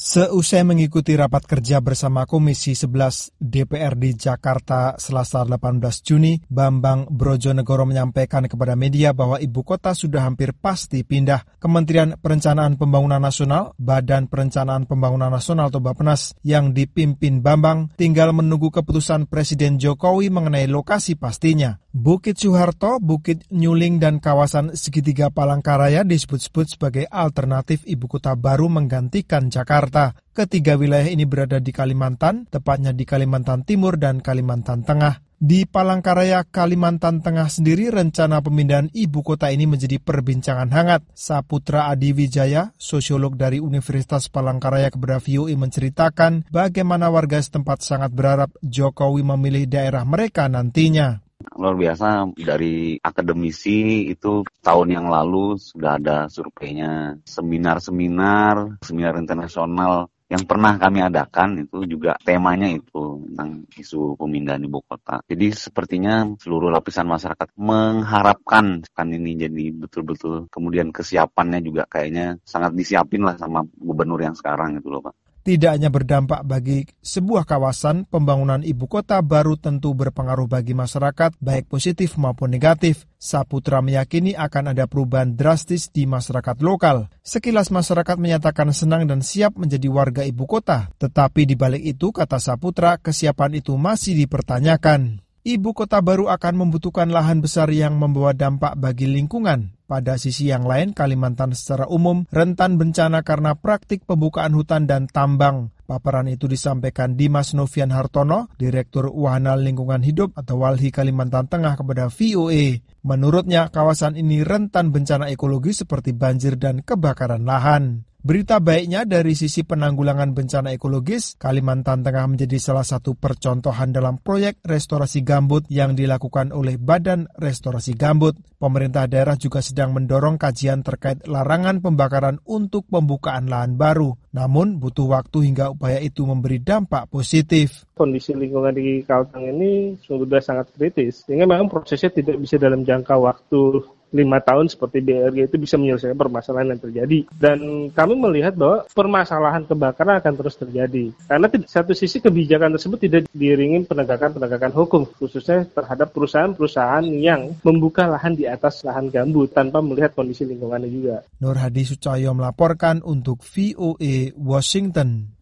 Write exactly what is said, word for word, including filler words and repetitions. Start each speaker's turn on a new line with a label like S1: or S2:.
S1: Seusai mengikuti rapat kerja bersama Komisi sebelas D P R D Jakarta Selasa delapan belas Juni, Bambang Brojonegoro menyampaikan kepada media bahwa ibu kota sudah hampir pasti pindah. Kementerian Perencanaan Pembangunan Nasional, Badan Perencanaan Pembangunan Nasional atau Bappenas yang dipimpin Bambang tinggal menunggu keputusan Presiden Jokowi mengenai lokasi pastinya. Bukit Soeharto, Bukit Nyuling, dan kawasan segitiga Palangkaraya disebut-sebut sebagai alternatif ibu kota baru menggantikan Jakarta. Ketiga wilayah ini berada di Kalimantan, tepatnya di Kalimantan Timur dan Kalimantan Tengah. Di Palangkaraya, Kalimantan Tengah sendiri, rencana pemindahan ibu kota ini menjadi perbincangan hangat. Saputra Adiwijaya, sosiolog dari Universitas Palangkaraya kepada V O A menceritakan bagaimana warga setempat sangat berharap Jokowi memilih daerah mereka nantinya.
S2: Luar biasa, dari akademisi itu tahun yang lalu sudah ada surveinya, seminar-seminar, seminar internasional yang pernah kami adakan itu juga temanya itu tentang isu pemindahan ibu kota. Jadi sepertinya seluruh lapisan masyarakat mengharapkan kan ini jadi betul-betul, kemudian kesiapannya juga kayaknya sangat disiapin lah sama gubernur yang sekarang itu loh Pak.
S1: Tidak hanya berdampak bagi sebuah kawasan, pembangunan ibu kota baru tentu berpengaruh bagi masyarakat, baik positif maupun negatif. Saputra meyakini akan ada perubahan drastis di masyarakat lokal. Sekilas masyarakat menyatakan senang dan siap menjadi warga ibu kota. Tetapi di balik itu, kata Saputra, kesiapan itu masih dipertanyakan. Ibu kota baru akan membutuhkan lahan besar yang membawa dampak bagi lingkungan. Pada sisi yang lain, Kalimantan secara umum rentan bencana karena praktik pembukaan hutan dan tambang. Paparan itu disampaikan Dimas Novian Hartono, Direktur Wahana Lingkungan Hidup atau Walhi Kalimantan Tengah kepada V O A. Menurutnya, kawasan ini rentan bencana ekologi seperti banjir dan kebakaran lahan. Berita baiknya dari sisi penanggulangan bencana ekologis, Kalimantan Tengah menjadi salah satu percontohan dalam proyek restorasi gambut yang dilakukan oleh Badan Restorasi Gambut. Pemerintah daerah juga sedang mendorong kajian terkait larangan pembakaran untuk pembukaan lahan baru. Namun butuh waktu hingga upaya itu memberi dampak positif.
S3: Kondisi lingkungan di Kalteng ini sudah sangat kritis, sehingga memang prosesnya tidak bisa dalam jangka waktu lima tahun seperti B R G itu bisa menyelesaikan permasalahan yang terjadi. Dan kami melihat bahwa permasalahan kebakaran akan terus terjadi. Karena di satu sisi kebijakan tersebut tidak diiringi penegakan-penegakan hukum, khususnya terhadap perusahaan-perusahaan yang membuka lahan di atas lahan gambut tanpa melihat kondisi lingkungannya juga.
S1: Nur Hadi Sucahyo melaporkan untuk V O A Washington.